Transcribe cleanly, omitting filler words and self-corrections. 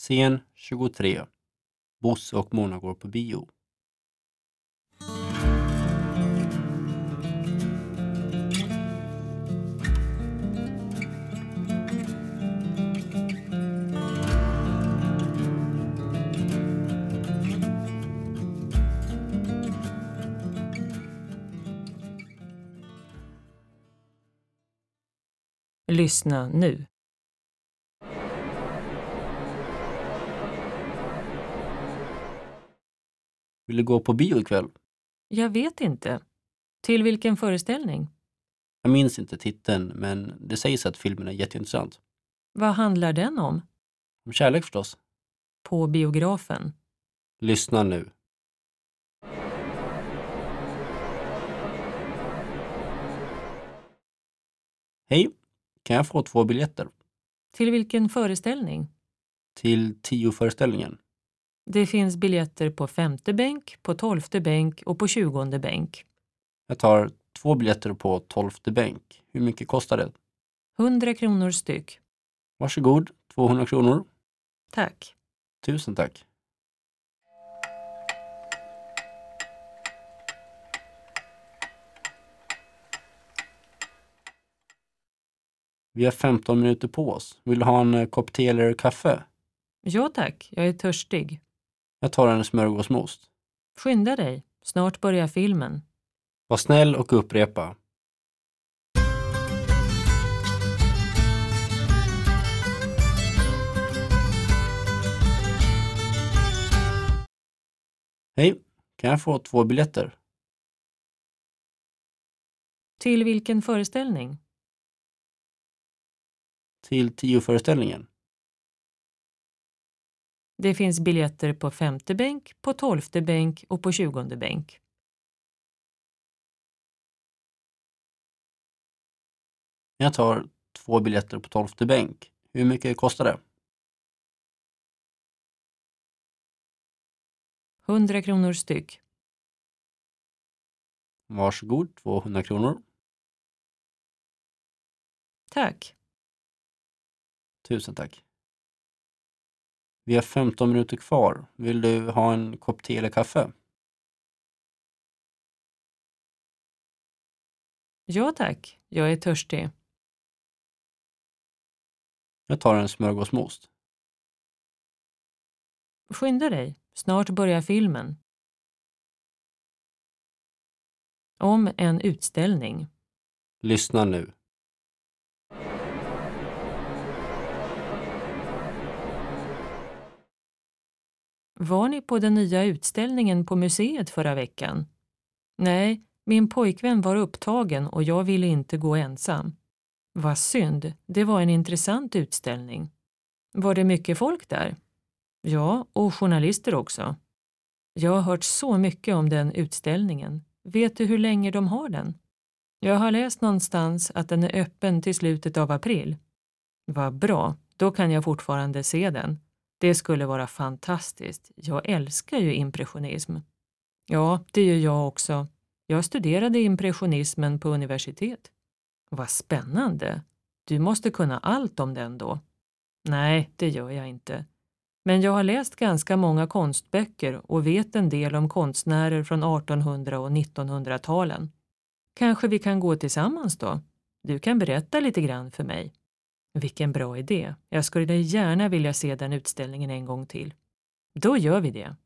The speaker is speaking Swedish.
Scen 23. Bosse och Mona går på bio. Lyssna nu. Vill du gå på bio ikväll? Jag vet inte. Till vilken föreställning? Jag minns inte titeln, men det sägs att filmen är jätteintressant. Vad handlar den om? Om kärlek förstås. På biografen. Lyssna nu. Hej, kan jag få 2 biljetter? Till vilken föreställning? Till 10-föreställningen. Det finns biljetter på 5:e bänk, på 12:e bänk och på 20:e bänk. Jag tar 2 biljetter på 12:e bänk. Hur mycket kostar det? 100 kronor styck. Varsågod, 200 kronor. Tack. 1000 tack. Vi har 15 minuter på oss. Vill du ha en kopp te eller kaffe? Ja tack, jag är törstig. Jag tar en smörgås med ost. Skynda dig, snart börjar filmen. Var snäll och upprepa. Hej, kan jag få 2 biljetter? Till vilken föreställning? Till 10-föreställningen. Det finns biljetter på 5:e bänk, på 12:e bänk och på 20:e bänk. Jag tar 2 biljetter på 12:e bänk. Hur mycket kostar det? 100 kronor styck. Varsågod, 200 kronor. Tack. 1000 tack. Vi har 15 minuter kvar. Vill du ha en kopp te eller kaffe? Ja tack, jag är törstig. Jag tar en smörgås med ost. Skynda dig, snart börjar filmen. Om en utställning. Lyssna nu. Var ni på den nya utställningen på museet förra veckan? Nej, min pojkvän var upptagen och jag ville inte gå ensam. Vad synd, det var en intressant utställning. Var det mycket folk där? Ja, och journalister också. Jag har hört så mycket om den utställningen. Vet du hur länge de har den? Jag har läst någonstans att den är öppen till slutet av april. Vad bra, då kan jag fortfarande se den. Det skulle vara fantastiskt. Jag älskar ju impressionism. Ja, det gör jag också. Jag studerade impressionismen på universitet. Vad spännande. Du måste kunna allt om den då. Nej, det gör jag inte. Men jag har läst ganska många konstböcker och vet en del om konstnärer från 1800- och 1900-talen. Kanske vi kan gå tillsammans då? Du kan berätta lite grann för mig. Vilken bra idé. Jag skulle gärna vilja se den utställningen en gång till. Då gör vi det.